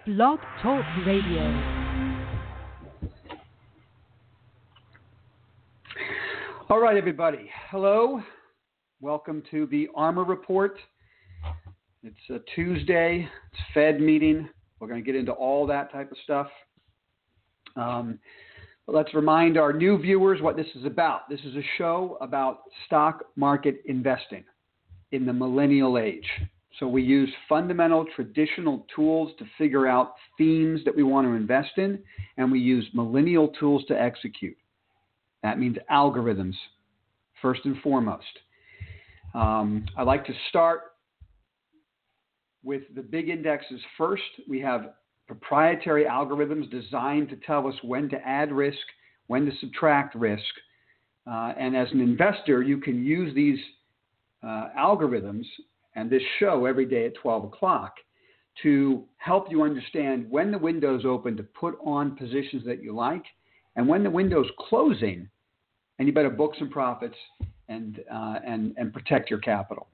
Blog Talk Radio. All right, everybody. Hello. Welcome to the ARMOR Report. It's a Tuesday. It's Fed meeting. We're going to get into all that type of stuff. But let's remind our new viewers what this is about. This is a show about stock market investing in the millennial age. So we use fundamental traditional tools to figure out themes that we want to invest in, and we use millennial tools to execute. That means algorithms, first and foremost. I like to start with the big indexes first. We have proprietary algorithms designed to tell us when to add risk, when to subtract risk. And as an investor, you can use these algorithms and this show every day at 12 o'clock to help you understand when the window's open to put on positions that you like, and when the window's closing, and you better book some profits and protect your capital.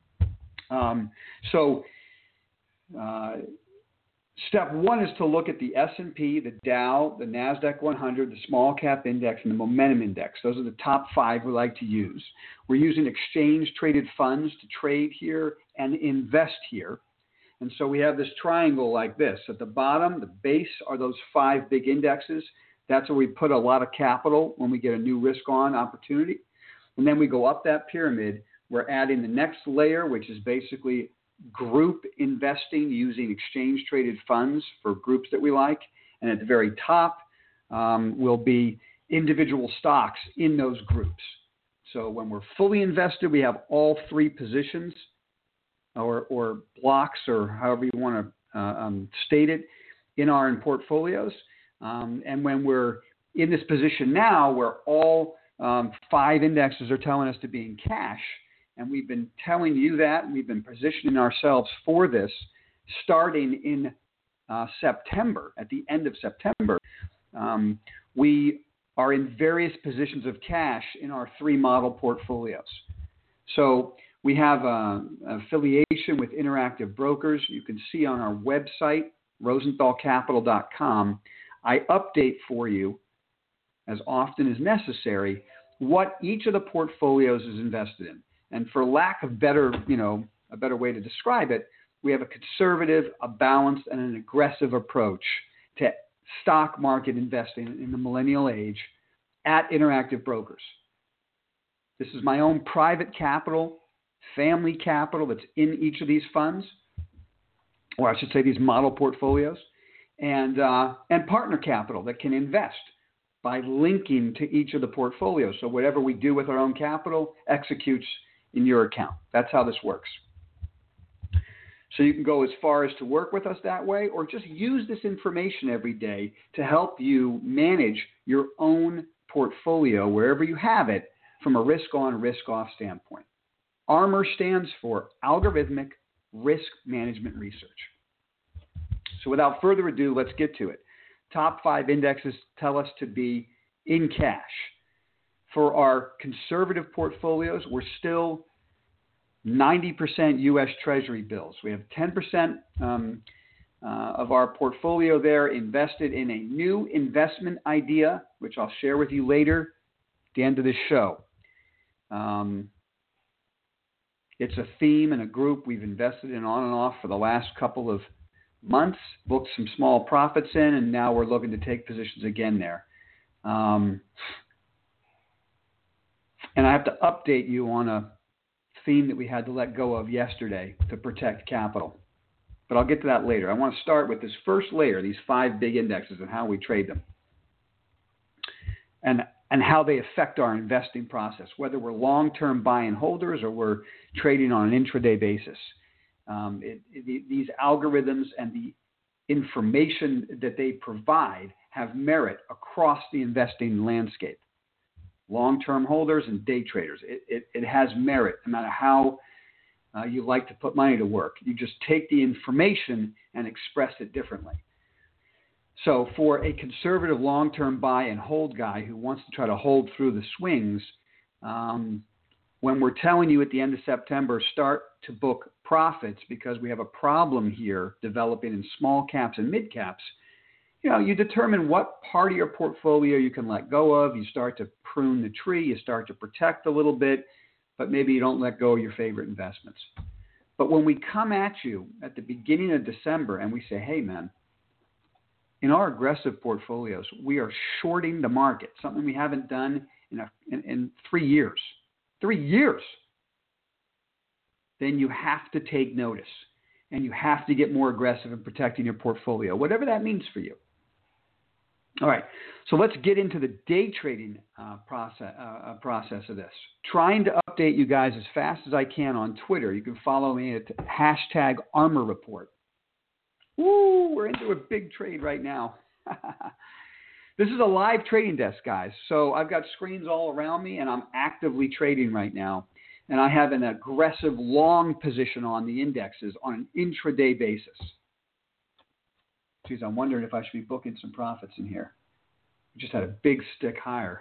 Step one is to look at the S&P, the Dow, the NASDAQ 100, the small cap index, and the momentum index. Those are the top five we like to use. We're using exchange-traded funds to trade here and invest here. And so we have this triangle like this. At the bottom, the base are those five big indexes. That's where we put a lot of capital when we get a new risk-on opportunity. And then we go up that pyramid. We're adding the next layer, which is basically group investing using exchange-traded funds for groups that we like. And at the very top will be individual stocks in those groups. So when we're fully invested, we have all three positions or blocks, or however you want to state it, in our portfolios. And when we're in this position now where all five indexes are telling us to be in cash, and we've been telling you that, and we've been positioning ourselves for this starting in September, at the end of September, we are in various positions of cash in our three model portfolios. So we have an affiliation with Interactive Brokers. You can see on our website, rosenthalcapital.com, I update for you as often as necessary what each of the portfolios is invested in. And for lack of a better way to describe it, we have a conservative, a balanced, and an aggressive approach to stock market investing in the millennial age at Interactive Brokers. This is my own private capital, family capital that's in each of these funds, or I should say these model portfolios. And partner capital that can invest by linking to each of the portfolios. So whatever we do with our own capital executes in your account. That's how this works. So you can go as far as to work with us that way, or just use this information every day to help you manage your own portfolio wherever you have it from a risk-on, risk-off standpoint. ARMOR stands for Algorithmic Risk Management Research. So without further ado, let's get to it. Top five indexes tell us to be in cash. For our conservative portfolios, we're still 90% U.S. Treasury bills. We have 10% of our portfolio there invested in a new investment idea, which I'll share with you later at the end of this show. It's a theme and a group we've invested in on and off for the last couple of months, booked some small profits in, and now we're looking to take positions again there. And I have to update you on a theme that we had to let go of yesterday to protect capital. But I'll get to that later. I want to start with this first layer, these five big indexes, and how we trade them. And how they affect our investing process, whether we're long-term buy-and holders or we're trading on an intraday basis. These algorithms and the information that they provide have merit across the investing landscape. Long-term holders and day traders, it has merit no matter how you like to put money to work. You just take the information and express it differently. So for a conservative long-term buy and hold guy who wants to try to hold through the swings, when we're telling you at the end of September, start to book profits because we have a problem here developing in small caps and mid caps, you determine what part of your portfolio you can let go of. You start to prune the tree. You start to protect a little bit, but maybe you don't let go of your favorite investments. But when we come at you at the beginning of December and we say, hey, man, in our aggressive portfolios, we are shorting the market, something we haven't done in 3 years. 3 years. Then you have to take notice and you have to get more aggressive in protecting your portfolio, whatever that means for you. All right, so let's get into the day trading process of this. Trying to update you guys as fast as I can on Twitter. You can follow me at #ArmorReport. Woo, we're into a big trade right now. This is a live trading desk, guys. So I've got screens all around me, and I'm actively trading right now. And I have an aggressive long position on the indexes on an intraday basis. Geez, I'm wondering if I should be booking some profits in here. We just had a big stick higher.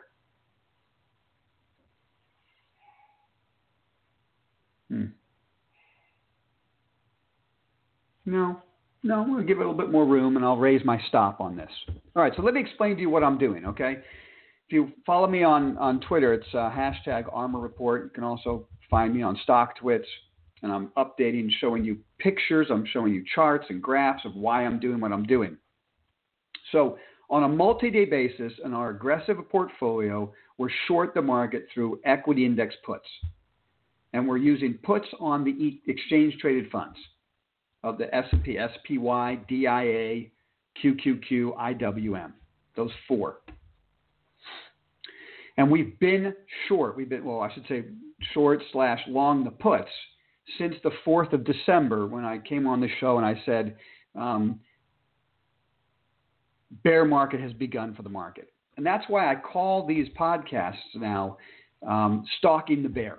No, I'm going to give it a little bit more room, and I'll raise my stop on this. All right, so let me explain to you what I'm doing, okay? If you follow me on Twitter, it's #ArmorReport. You can also find me on StockTwits. And I'm updating, showing you pictures. I'm showing you charts and graphs of why I'm doing what I'm doing. So on a multi-day basis in our aggressive portfolio, we're short the market through equity index puts. And we're using puts on the exchange-traded funds of the S&P, SPY, DIA, QQQ, IWM, those 4. And we've been short. Short/long the puts since the 4th of December when I came on the show and I said, bear market has begun for the market. And that's why I call these podcasts now Stalking the Bear.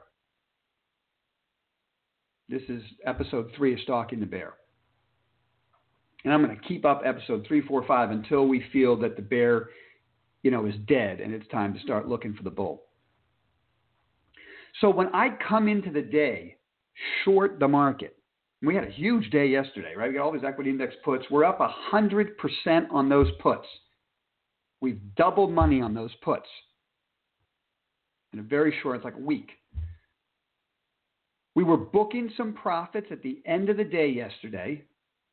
This is episode 3 of Stalking the Bear. And I'm going to keep up episode 3, 4, 5 until we feel that the bear, is dead and it's time to start looking for the bull. So when I come into the day, short the market. We had a huge day yesterday, right? We got all these equity index puts. We're up 100% on those puts. We've doubled money on those puts in a very short, it's like a week. We were booking some profits at the end of the day yesterday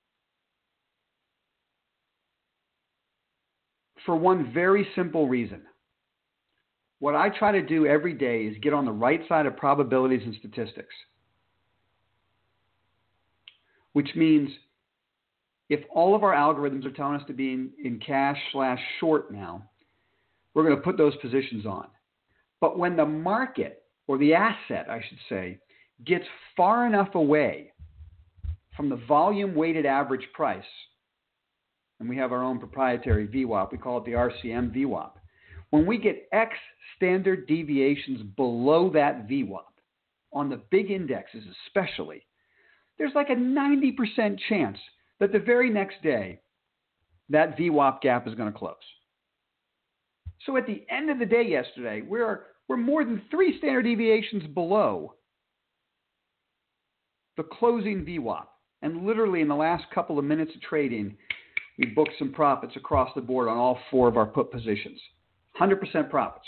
for one very simple reason. What I try to do every day is get on the right side of probabilities and statistics. Which means if all of our algorithms are telling us to be in cash/short now, we're going to put those positions on. But when the market, or the asset, I should say, gets far enough away from the volume-weighted average price, and we have our own proprietary VWAP, we call it the RCM VWAP. When we get X standard deviations below that VWAP, on the big indexes especially, there's like a 90% chance that the very next day, that VWAP gap is going to close. So at the end of the day yesterday, we're more than 3 standard deviations below the closing VWAP. And literally in the last couple of minutes of trading, we booked some profits across the board on all 4 of our put positions. 100% profits.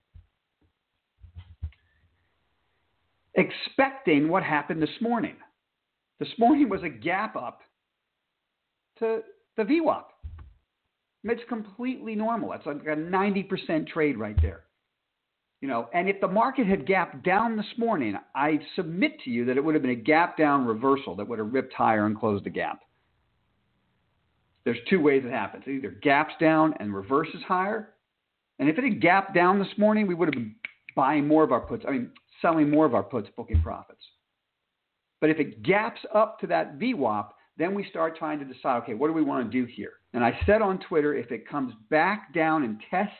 Expecting what happened this morning. This morning was a gap up to the VWAP. It's completely normal. It's like a 90% trade right there. And if the market had gapped down this morning, I submit to you that it would have been a gap down reversal that would have ripped higher and closed the gap. There's 2 ways it happens. It either gaps down and reverses higher. And if it had gapped down this morning, we would have been selling more of our puts, booking profits. But if it gaps up to that VWAP, then we start trying to decide, okay, what do we want to do here? And I said on Twitter, if it comes back down and tests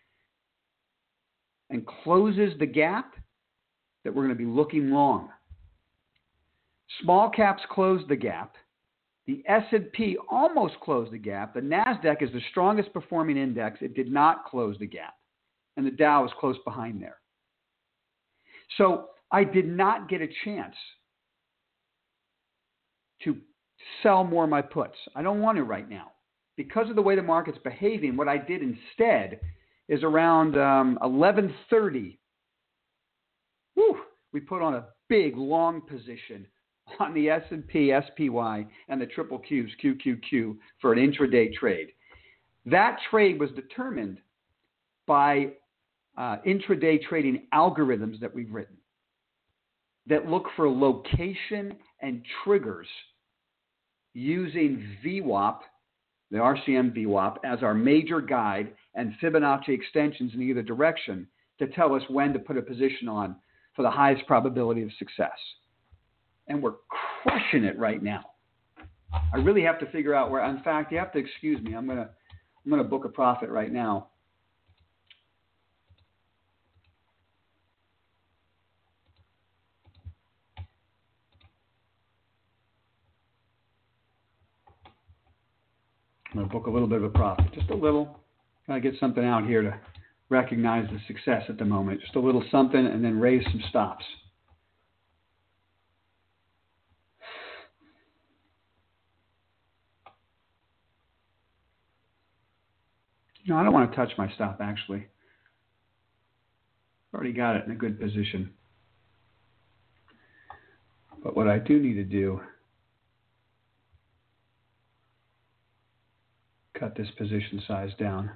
and closes the gap, that we're going to be looking long. Small caps closed the gap. The S&P almost closed the gap. The NASDAQ is the strongest performing index. It did not close the gap. And the Dow is close behind there. So I did not get a chance to sell more of my puts. I don't want to right now. Because of the way the market's behaving, what I did instead is around 11:30, we put on a big long position on the S&P, SPY, and the triple Qs, QQQ, for an intraday trade. That trade was determined by intraday trading algorithms that we've written that look for location and triggers using VWAP, the RCM VWAP, as our major guide, and Fibonacci extensions in either direction to tell us when to put a position on for the highest probability of success. And we're crushing it right now. I really have to figure out where. In fact, you have to excuse me. I'm gonna book a profit right now. I'm going to book a little bit of a profit, just a little. Got to get something out here to recognize the success at the moment. Just a little something, and then raise some stops. No, I don't want to touch my stop, actually. Already got it in a good position. But what I do need to do, cut this position size down.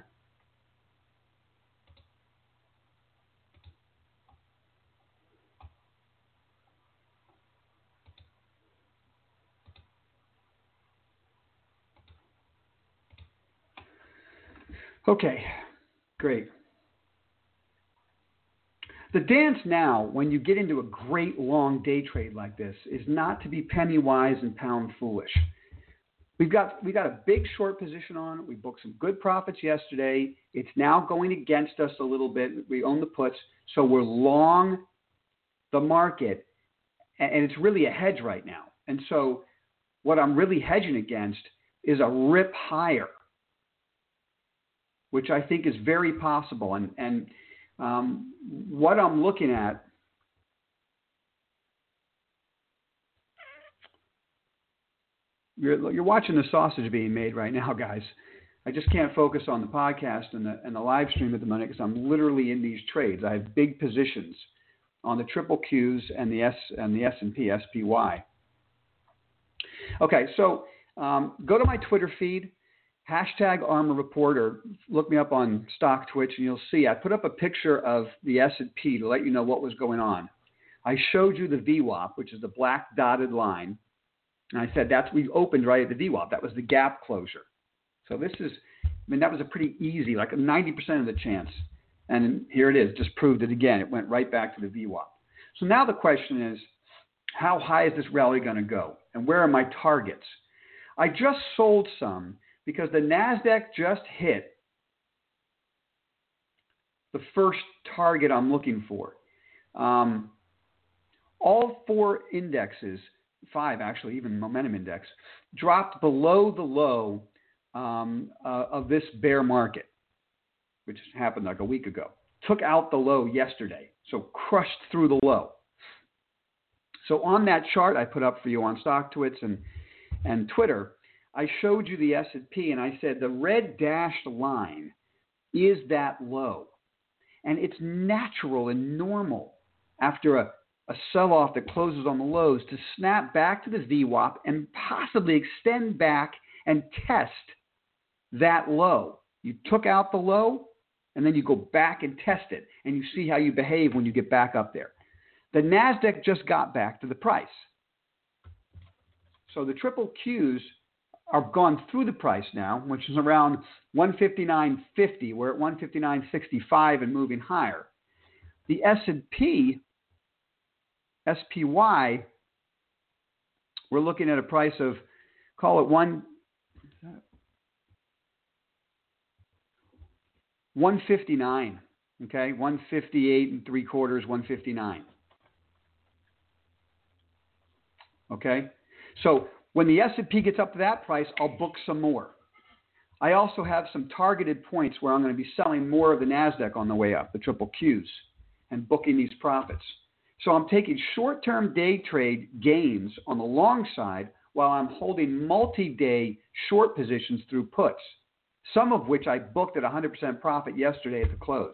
Okay, great. The dance now, when you get into a great long day trade like this, is not to be penny wise and pound foolish. We got a big short position on. We booked some good profits yesterday. It's now going against us a little bit. We own the puts, so we're long the market, and it's really a hedge right now. And so what I'm really hedging against is a rip higher, which I think is very possible. And what I'm looking at, you're watching the sausage being made right now, guys. I just can't focus on the podcast and the live stream at the moment because I'm literally in these trades. I have big positions on the triple Qs and the S&P, SPY. Okay, so go to my Twitter feed, #ArmorReport, or look me up on Stock Twitch, and you'll see I put up a picture of the S&P to let you know what was going on. I showed you the VWAP, which is the black dotted line, and I said we opened right at the VWAP. That was the gap closure. So that was a pretty easy, like a 90% of the chance. And here it is, just proved it again. It went right back to the VWAP. So now the question is, how high is this rally going to go? And where are my targets? I just sold some because the NASDAQ just hit the first target I'm looking for. All four indexes, 5 actually, even momentum index, dropped below the low of this bear market, which happened like a week ago. Took out the low yesterday, so crushed through the low. So on that chart I put up for you on Stock Twitch and Twitter, I showed you the S&P, and I said the red dashed line is that low. And it's natural and normal after a sell-off that closes on the lows to snap back to the VWAP and possibly extend back and test that low. You took out the low, and then you go back and test it, and you see how you behave when you get back up there. The NASDAQ just got back to the price. So the triple Qs are gone through the price now, which is around 159.50. We're at 159.65 and moving higher. The S&P, SPY, we're looking at a price of, call it 159, okay, 158 3/4, 159. Okay, so when the S&P gets up to that price, I'll book some more. I also have some targeted points where I'm going to be selling more of the NASDAQ on the way up, the triple Qs, and booking these profits. So I'm taking short-term day trade gains on the long side while I'm holding multi-day short positions through puts, some of which I booked at 100% profit yesterday at the close.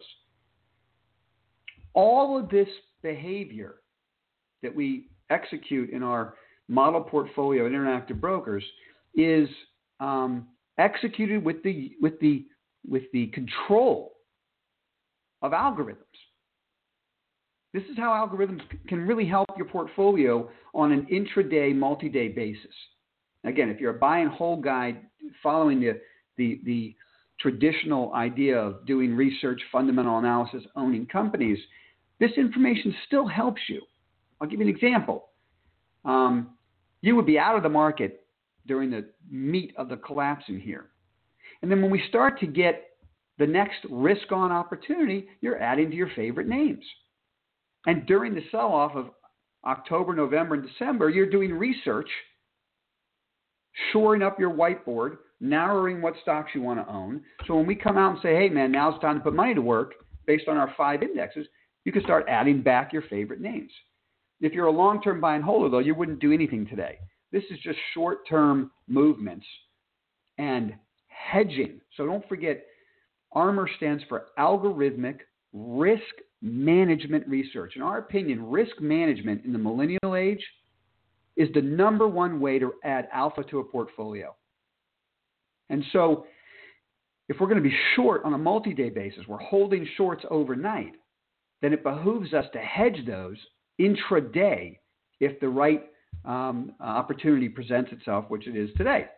All of this behavior that we execute in our model portfolio at Interactive Brokers is executed with the control of algorithms. This is how algorithms can really help your portfolio on an intraday, multi-day basis. Again, if you're a buy and hold guy following the traditional idea of doing research, fundamental analysis, owning companies, this information still helps you. I'll give you an example. You would be out of the market during the meat of the collapse in here. And then when we start to get the next risk-on opportunity, you're adding to your favorite names. And during the sell-off of October, November, and December, you're doing research, shoring up your whiteboard, narrowing what stocks you want to own. So when we come out and say, hey, man, now's the time to put money to work based on our 5 indexes, you can start adding back your favorite names. If you're a long-term buy and holder, though, you wouldn't do anything today. This is just short-term movements and hedging. So don't forget, ARMOR stands for Algorithmic Risk Management Research. In our opinion, risk management in the millennial age is the number one way to add alpha to a portfolio. And so if we're going to be short on a multi-day basis, we're holding shorts overnight, then it behooves us to hedge those intraday if the right opportunity presents itself, which it is today.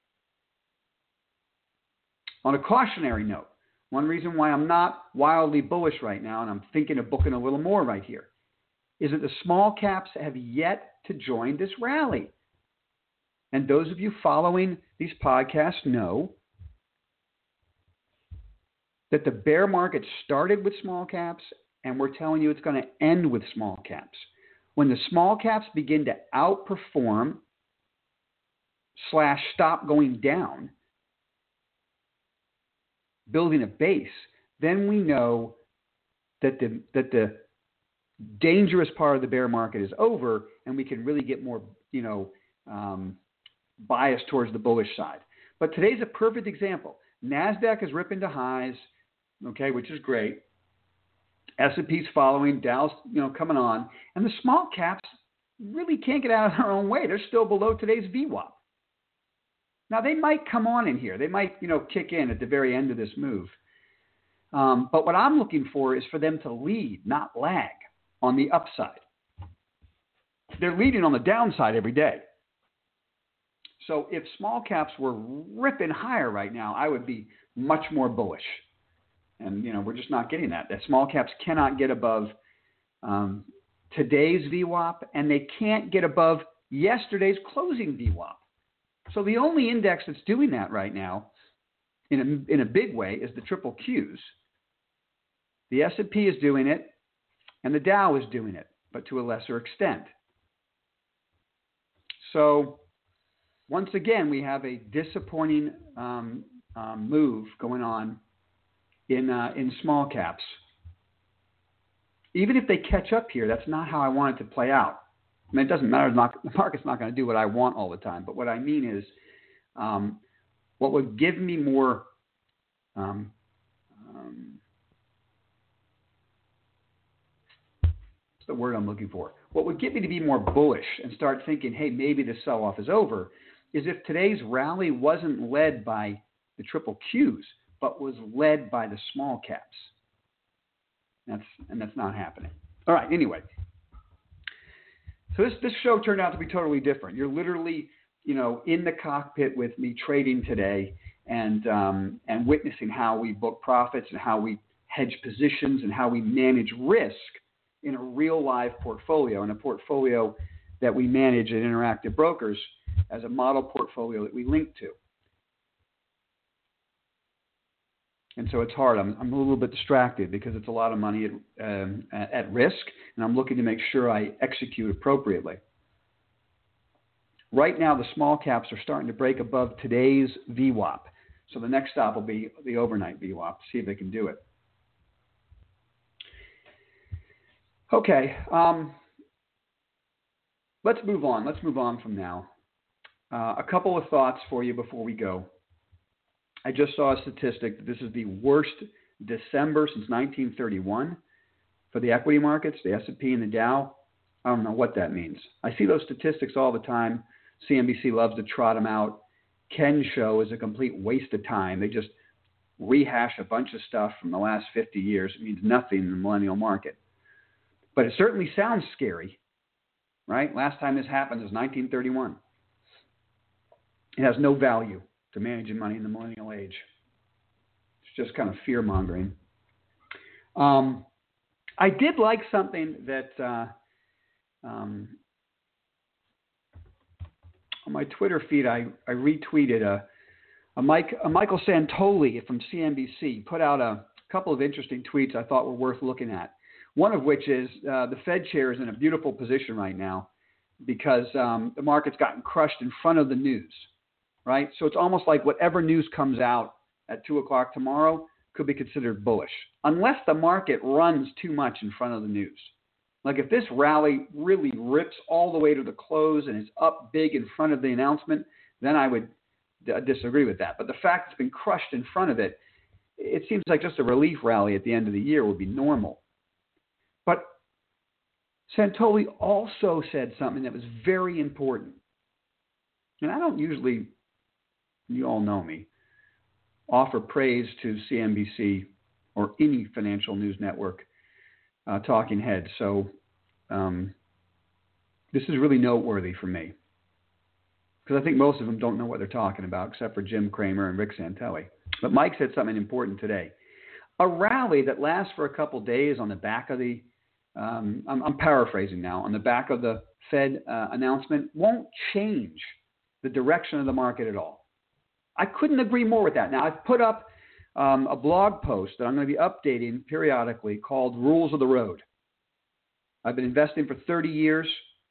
On a cautionary note, one reason why I'm not wildly bullish right now, and I'm thinking of booking a little more right here, is that the small caps have yet to join this rally. And those of you following these podcasts know that the bear market started with small caps, and we're telling you it's going to end with small caps. When the small caps begin to outperform / stop going down, building a base, then we know that the dangerous part of the bear market is over, and we can really get more, bias towards the bullish side. But today's a perfect example. NASDAQ is ripping to highs, okay, which is great. S&P's following, Dow's, coming on, and the small caps really can't get out of their own way. They're still below today's VWAP. Now, they might come on in here. They might, kick in at the very end of this move. But what I'm looking for is for them to lead, not lag, on the upside. They're leading on the downside every day. So if small caps were ripping higher right now, I would be much more bullish. And, we're just not getting that. The small caps cannot get above today's VWAP, and they can't get above yesterday's closing VWAP. So the only index that's doing that right now in a big way is the triple Qs. The S&P is doing it, and the Dow is doing it, but to a lesser extent. So once again, we have a disappointing move going on in small caps. Even if they catch up here, that's not how I want it to play out. I mean, it doesn't matter. The market's not going to do what I want all the time. But what I mean is, what would give me more what's the word I'm looking for? What would get me to be more bullish and start thinking, hey, maybe the sell-off is over, is if today's rally wasn't led by the triple Qs, but was led by the small caps. That's not happening. All right, anyway. So this show turned out to be totally different. You're literally, in the cockpit with me trading today and witnessing how we book profits and how we hedge positions and how we manage risk in a real live portfolio, in a portfolio that we manage at Interactive Brokers as a model portfolio that we link to. And so it's hard. I'm a little bit distracted because it's a lot of money at risk, and I'm looking to make sure I execute appropriately. Right now, the small caps are starting to break above today's VWAP. So the next stop will be the overnight VWAP, see if they can do it. Okay. let's move on. Let's move on from now. A couple of thoughts for you before we go. I just saw a statistic that this is the worst December since 1931 for the equity markets, the S&P and the Dow. I don't know what that means. I see those statistics all the time. CNBC loves to trot them out. Ken's show is a complete waste of time. They just rehash a bunch of stuff from the last 50 years. It means nothing in the millennial market. But it certainly sounds scary, right? Last time this happened was 1931. It has no value to managing money in the millennial age. It's just kind of fear-mongering. I did like something that on my Twitter feed, I retweeted a Michael Santoli from CNBC put out a couple of interesting tweets I thought were worth looking at. One of which is the Fed chair is in a beautiful position right now because the market's gotten crushed in front of the news, right? So it's almost like whatever news comes out at 2 o'clock tomorrow could be considered bullish, unless the market runs too much in front of the news. Like if this rally really rips all the way to the close and is up big in front of the announcement, then I would disagree with that. But the fact it's been crushed in front of it, it seems like just a relief rally at the end of the year would be normal. But Santoli also said something that was very important. And I don't usually, you all know me, offer praise to CNBC or any financial news network talking heads. So this is really noteworthy for me. Because I think most of them don't know what they're talking about, except for Jim Cramer and Rick Santelli. But Mike said something important today. A rally that lasts for a couple days on the back of the, I'm paraphrasing now, on the back of the Fed announcement won't change the direction of the market at all. I couldn't agree more with that. Now, I've put up a blog post that I'm going to be updating periodically called Rules of the Road. I've been investing for 30 years.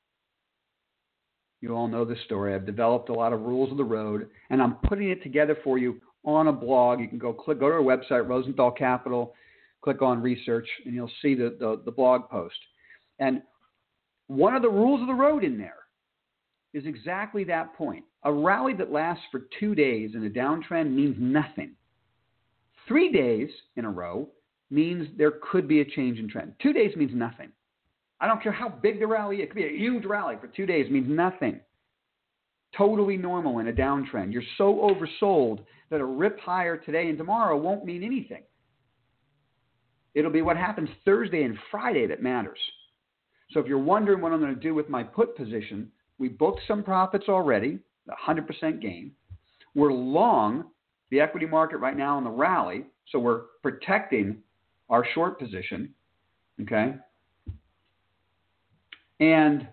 You all know this story. I've developed a lot of rules of the road, and I'm putting it together for you on a blog. You can go to our website, Rosenthal Capital, click on research, and you'll see the blog post. And one of the rules of the road in there is exactly that point. A rally that lasts for 2 days in a downtrend means nothing. 3 days in a row means there could be a change in trend. 2 days means nothing. I don't care how big the rally is. It could be a huge rally for 2 days. It means nothing. Totally normal in a downtrend. You're so oversold that a rip higher today and tomorrow won't mean anything. It'll be what happens Thursday and Friday that matters. So if you're wondering what I'm going to do with my put position, we booked some profits already, 100% gain. We're long the equity market right now in the rally, so we're protecting our short position, okay? And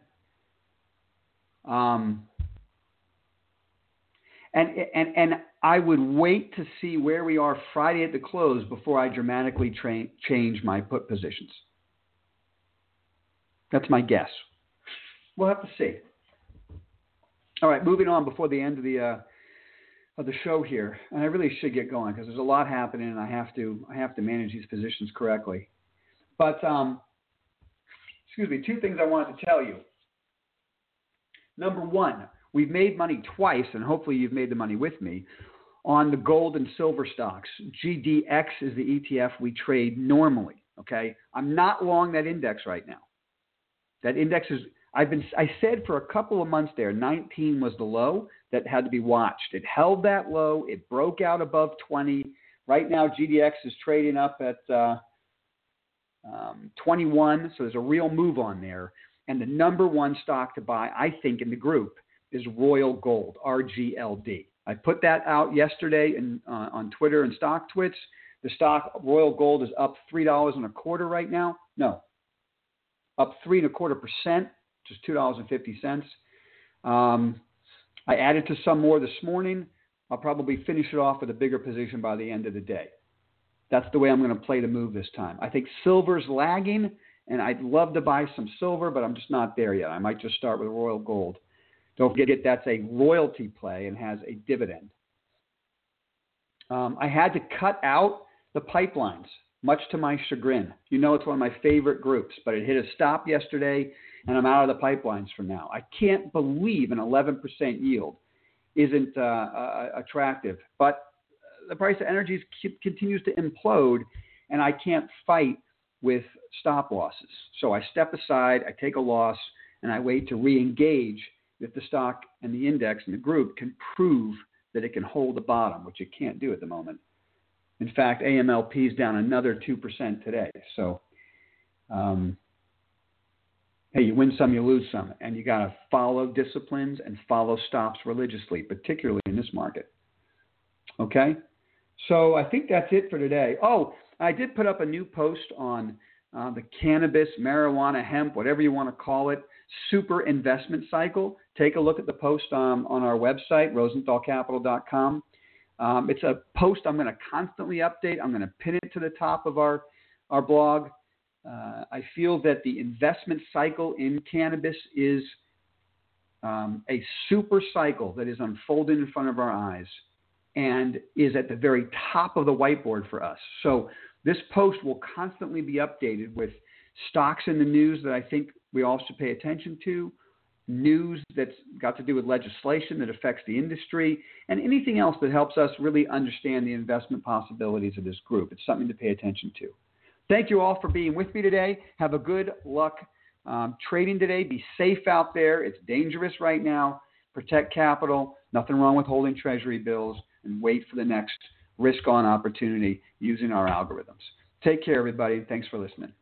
I would wait to see where we are Friday at the close before I dramatically change my put positions. That's my guess. We'll have to see. All right, moving on before the end of the show here, and I really should get going because there's a lot happening, and I have to manage these positions correctly. But two things I wanted to tell you. Number one, we've made money twice, and hopefully you've made the money with me, on the gold and silver stocks. GDX is the ETF we trade normally, okay? I'm not long that index right now. That index is, I said for a couple of months there, 19 was the low that had to be watched. It held that low. It broke out above 20. Right now, GDX is trading up at 21, so there's a real move on there. And the number one stock to buy, I think, in the group is Royal Gold, RGLD. I put that out yesterday on Twitter and StockTwits. The stock Royal Gold is up $3.25 right now. No, up 3.25%, which is $2.50. I added to some more this morning. I'll probably finish it off with a bigger position by the end of the day. That's the way I'm going to play the move this time. I think silver's lagging, and I'd love to buy some silver, but I'm just not there yet. I might just start with Royal Gold. Don't forget that's a royalty play and has a dividend. I had to cut out the pipelines. much to my chagrin. You know, it's one of my favorite groups, but it hit a stop yesterday, and I'm out of the pipelines for now. I can't believe an 11% yield isn't attractive, but the price of energy continues to implode, and I can't fight with stop losses. So I step aside, I take a loss, and I wait to re-engage if the stock and the index and the group can prove that it can hold the bottom, which it can't do at the moment. In fact, AMLP is down another 2% today. So, hey, you win some, you lose some, and you got to follow disciplines and follow stops religiously, particularly in this market. Okay? So I think that's it for today. Oh, I did put up a new post on the cannabis, marijuana, hemp, whatever you want to call it, super investment cycle. Take a look at the post on our website, rosenthalcapital.com. It's a post I'm going to constantly update. I'm going to pin it to the top of our blog. I feel that the investment cycle in cannabis is a super cycle that is unfolding in front of our eyes and is at the very top of the whiteboard for us. So this post will constantly be updated with stocks in the news that I think we all should pay attention to, news that's got to do with legislation that affects the industry, and anything else that helps us really understand the investment possibilities of this group. It's something to pay attention to. Thank you all for being with me today. Have a good luck trading today. Be safe out there. It's dangerous right now. Protect capital. Nothing wrong with holding treasury bills, and wait for the next risk-on opportunity using our algorithms. Take care, everybody. Thanks for listening.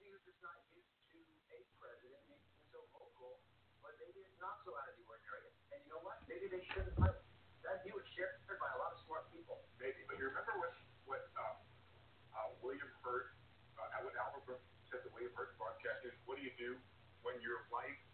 who's just not used to a president making so vocal, but maybe it's not so out of the ordinary. And you know what? Maybe they shouldn't. That view is shared by a lot of smart people. Maybe, but you remember what William Hurt, what Albert Brooks said to William Hurt broadcasters, what do you do when your wife